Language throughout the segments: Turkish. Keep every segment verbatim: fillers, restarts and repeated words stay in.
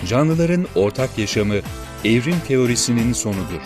Canlıların ortak yaşamı, evrim teorisinin sonudur.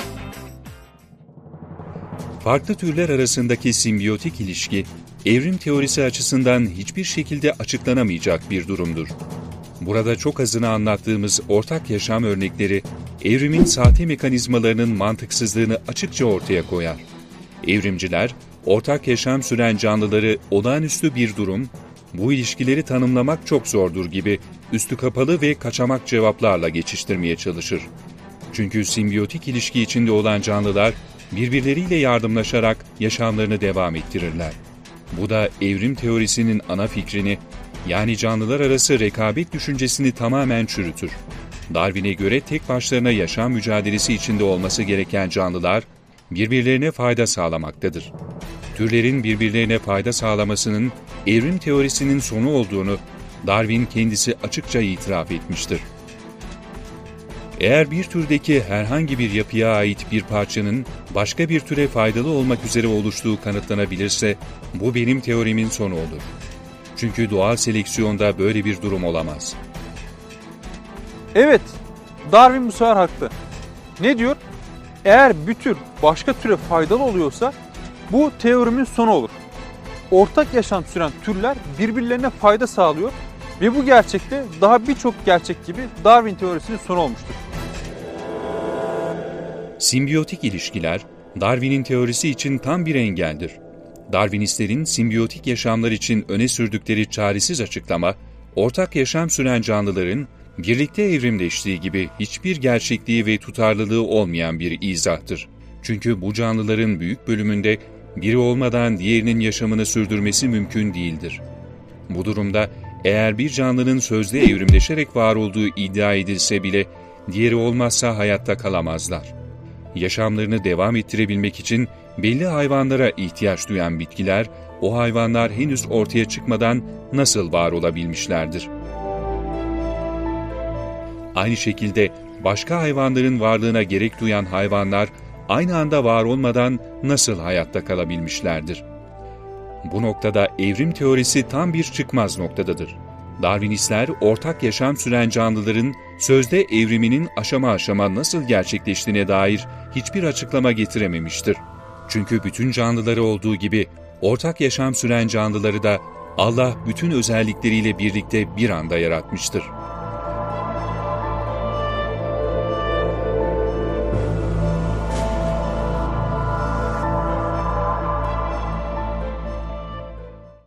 Farklı türler arasındaki simbiyotik ilişki, evrim teorisi açısından hiçbir şekilde açıklanamayacak bir durumdur. Burada çok azını anlattığımız ortak yaşam örnekleri, evrimin sahte mekanizmalarının mantıksızlığını açıkça ortaya koyar. Evrimciler, ortak yaşam süren canlıları olağanüstü bir durum, bu ilişkileri tanımlamak çok zordur gibi üstü kapalı ve kaçamak cevaplarla geçiştirmeye çalışır. Çünkü simbiyotik ilişki içinde olan canlılar birbirleriyle yardımlaşarak yaşamlarını devam ettirirler. Bu da evrim teorisinin ana fikrini, yani canlılar arası rekabet düşüncesini tamamen çürütür. Darwin'e göre tek başlarına yaşam mücadelesi içinde olması gereken canlılar birbirlerine fayda sağlamaktadır. Türlerin birbirlerine fayda sağlamasının evrim teorisinin sonu olduğunu Darwin kendisi açıkça itiraf etmiştir. Eğer bir türdeki herhangi bir yapıya ait bir parçanın başka bir türe faydalı olmak üzere oluştuğu kanıtlanabilirse, bu benim teorimin sonu olur. Çünkü doğal seleksiyonda böyle bir durum olamaz. Evet, Darwin bu sefer haklı. Ne diyor? Eğer bir tür başka türe faydalı oluyorsa bu teorimin sonu olur. Ortak yaşam süren türler birbirlerine fayda sağlıyor ve bu gerçekte daha birçok gerçek gibi Darwin teorisinin sonu olmuştur. Simbiyotik ilişkiler, Darwin'in teorisi için tam bir engeldir. Darwinistlerin simbiyotik yaşamlar için öne sürdükleri çaresiz açıklama, ortak yaşam süren canlıların birlikte evrimleştiği gibi hiçbir gerçekliği ve tutarlılığı olmayan bir izahtır. Çünkü bu canlıların büyük bölümünde biri olmadan diğerinin yaşamını sürdürmesi mümkün değildir. Bu durumda eğer bir canlının sözde evrimleşerek var olduğu iddia edilse bile diğeri olmazsa hayatta kalamazlar. Yaşamlarını devam ettirebilmek için belli hayvanlara ihtiyaç duyan bitkiler, o hayvanlar henüz ortaya çıkmadan nasıl var olabilmişlerdir? Aynı şekilde başka hayvanların varlığına gerek duyan hayvanlar aynı anda var olmadan nasıl hayatta kalabilmişlerdir? Bu noktada evrim teorisi tam bir çıkmaz noktadadır. Darwinistler ortak yaşam süren canlıların sözde evriminin aşama aşama nasıl gerçekleştiğine dair hiçbir açıklama getirememiştir. Çünkü bütün canlıları olduğu gibi ortak yaşam süren canlıları da Allah bütün özellikleriyle birlikte bir anda yaratmıştır.